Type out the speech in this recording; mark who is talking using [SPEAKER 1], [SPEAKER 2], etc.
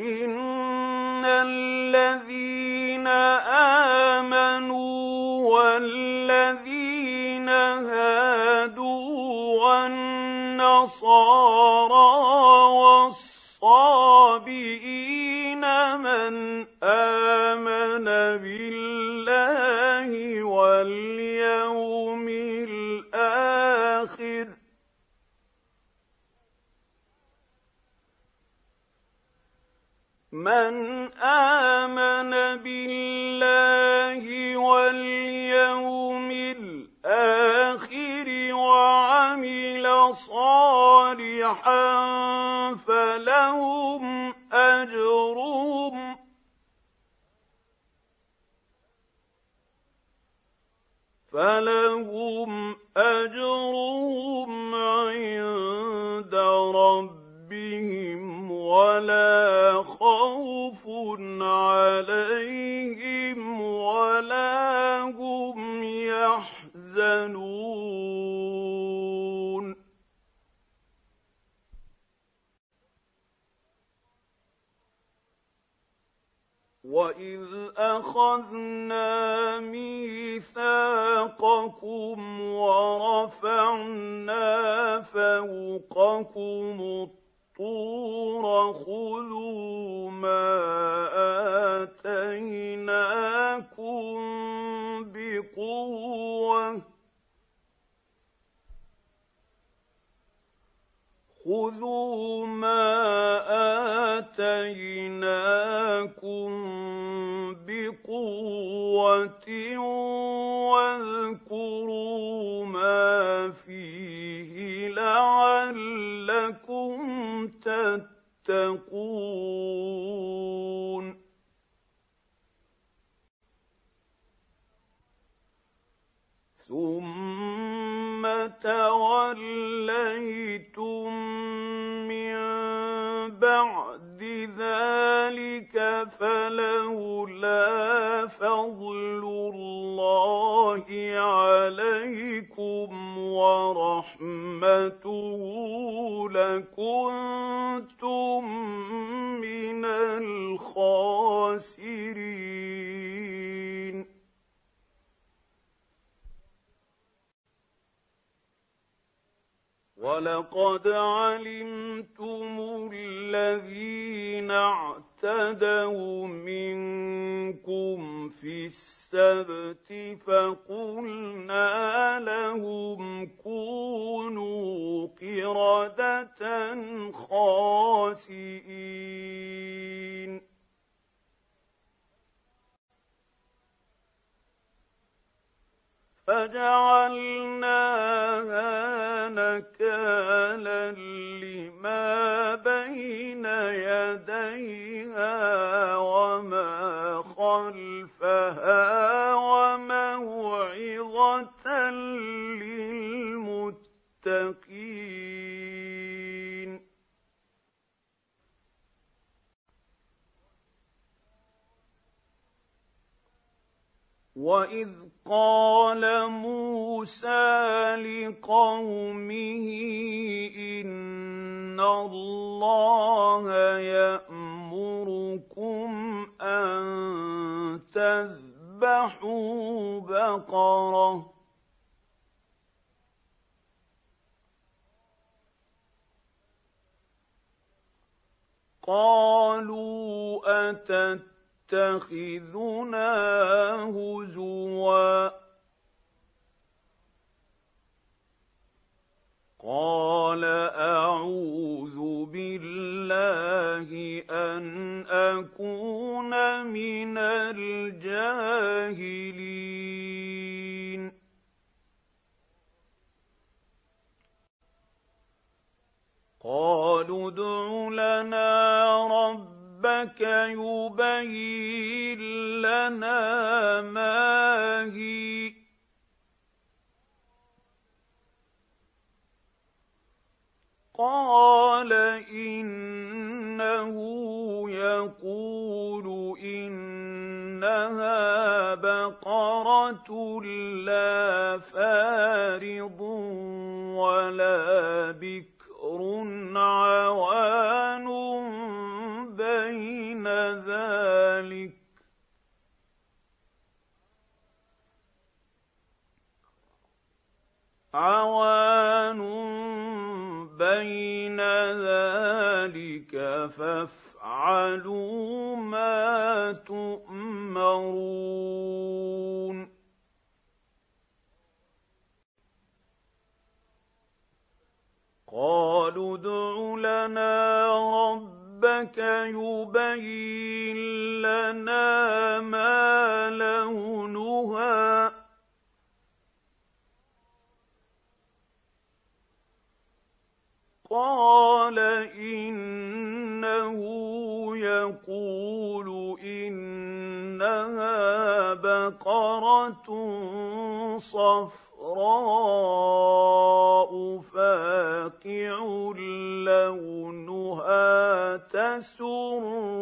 [SPEAKER 1] إِنَّ الَّذِينَ آمَنُوا وَالَّذِينَ هَادُوا وَالنَّصَارَىٰ وَالصَّابِئِينَ مَنْ آمَنَ بِاللَّهِ وَالْيَوْمِ الْآخِرِ وَعَمِلَ صَالِحًا فَلَهُمْ أَجْرُهُمْ عِندَ رَبِّهِمْ وَلَا خَوْفٌ عَلَيْهِمْ وَلَا هُمْ يَحْزَنُونَ وَإِذْ أَخَذْنَا مِيثَاقَكُمْ وَرَفَعْنَا فَوْقَكُمُ الطُّورَ خُذُوا مَا آتَيْنَاكُم بِقُوَّةٍ وَاذْكُرُوا مَا فِيهِ لَعَلَّكُمْ تَتَّقُونَ ثُمَّ تَوَلَّيْتُم مِّن بَعْدِ ذَلِكَ فَلَوْلَا فَضْلُ اللَّهِ عَلَيْكُمْ وَرَحْمَتُهُ لَكُنتُم مِّنَ الْخَاسِرِينَ وَلَقَدْ عَلِمْتُمُ الَّذِينَ اعْتَدَوْا مِنكُمْ فِي السَّبْتِ فَقُلْنَا لَهُمْ كُونُوا قِرَدَةً خَاسِئِينَ فَجَعَلْنَاهَا نَكَالًا لِّمَا بَيْنَ يَدَيْهَا وَمَا خَلْفَهَا وَمَوْعِظَةً لِّلْمُتَّقِينَ وَإِذْ قَالَ مُوسَىٰ لِقَوْمِهِ إِنَّ اللَّهَ يَأْمُرُكُمْ أَن تَذْبَحُوا بَقَرَةً قَالُوا أَتَتَّخِذُنَا هُزُوًا قَالَ أَعُوذُ بِاللَّهِ أَنْ أَكُونَ مِنَ الْجَاهِلِينَ قَالُوا ادْعُ لَنَا رَبَّكَ يُبَيِّن لَّنَا مَا هِيَ قَالَ إِنَّهُ يَقُولُ إِنَّهَا بَقَرَةٌ لَّا فَارِضٌ وَلَا بِكْرٌ عَوَانٌ بَيْنَ عوان بين ذلك فافعلوا ما تؤمرون قالوا ادع لنا ربك يبين لنا ما لونها قال إنه يقول إنها بقرة صفراء فاقع لونها تسر